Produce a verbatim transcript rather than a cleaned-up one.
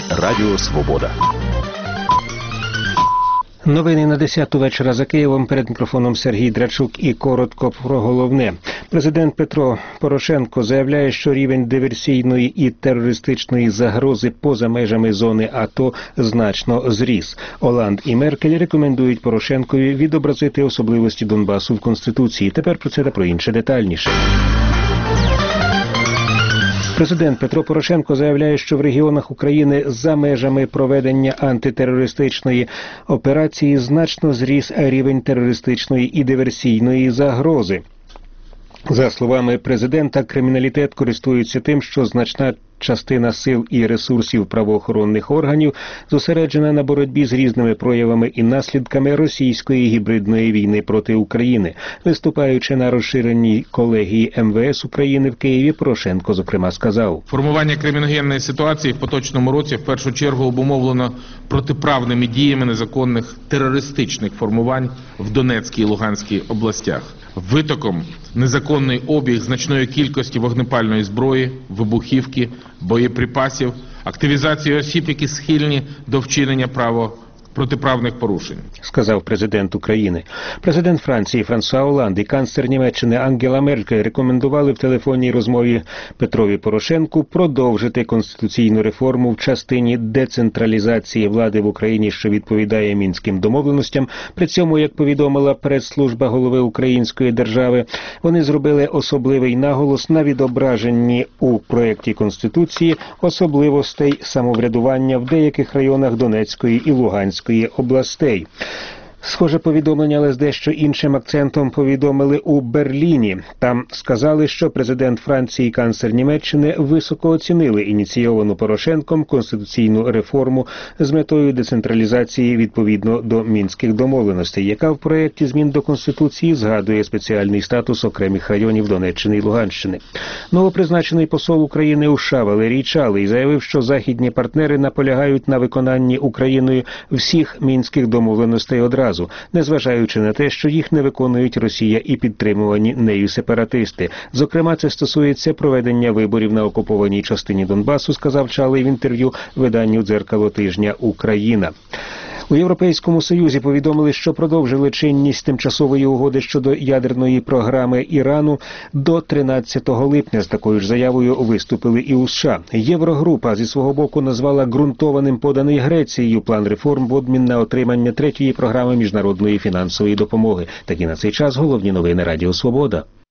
Радіо Свобода. Новини на десяту вечора за Києвом. Перед мікрофоном Сергій Драчук і коротко про головне. Президент Петро Порошенко заявляє, що рівень диверсійної і терористичної загрози поза межами зони АТО значно зріс. Оланд і Меркель рекомендують Порошенкові відобразити особливості Донбасу в Конституції. Тепер про це та про інше детальніше. Президент Петро Порошенко заявляє, що в регіонах України за межами проведення антитерористичної операції значно зріс рівень терористичної і диверсійної загрози. За словами президента, криміналітет користується тим, що значна частина сил і ресурсів правоохоронних органів зосереджена на боротьбі з різними проявами і наслідками російської гібридної війни проти України. Виступаючи на розширеній колегії ем ве ес України в Києві, Порошенко, зокрема, сказав: «Формування криміногенної ситуації в поточному році в першу чергу обумовлено протиправними діями незаконних терористичних формувань в Донецькій і Луганській областях, витоком незаконний обіг значної кількості вогнепальної зброї, вибухівки, боєприпасів, активізацію осіб, які схильні до вчинення право протиправних порушень», – сказав президент України. Президент Франції Франсуа Оланд і канцлер Німеччини Ангела Меркель рекомендували в телефонній розмові Петрові Порошенку продовжити конституційну реформу в частині децентралізації влади в Україні, що відповідає мінським домовленостям. При цьому, як повідомила прес-служба голови української держави, вони зробили особливий наголос на відображенні у проєкті Конституції особливостей самоврядування в деяких районах Донецької і Луганської областей. Схоже повідомлення, але з дещо іншим акцентом повідомили у Берліні. Там сказали, що президент Франції і канцлер Німеччини високо оцінили ініційовану Порошенком конституційну реформу з метою децентралізації відповідно до мінських домовленостей, яка в проєкті змін до Конституції згадує спеціальний статус окремих районів Донеччини і Луганщини. Новопризначений посол України у США Валерій Чалий заявив, що західні партнери наполягають на виконанні Україною всіх мінських домовленостей одразу, незважаючи на те, що їх не виконують Росія і підтримувані нею сепаратисти. Зокрема, це стосується проведення виборів на окупованій частині Донбасу, сказав Чалий в інтерв'ю виданню «Дзеркало тижня Україна». У Європейському Союзі повідомили, що продовжили чинність тимчасової угоди щодо ядерної програми Ірану до тринадцятого липня. З такою ж заявою виступили і у США. Єврогрупа зі свого боку назвала ґрунтованим поданий Грецією план реформ в обмін на отримання третьої програми міжнародної фінансової допомоги. Такі на цей час головні новини Радіо Свобода.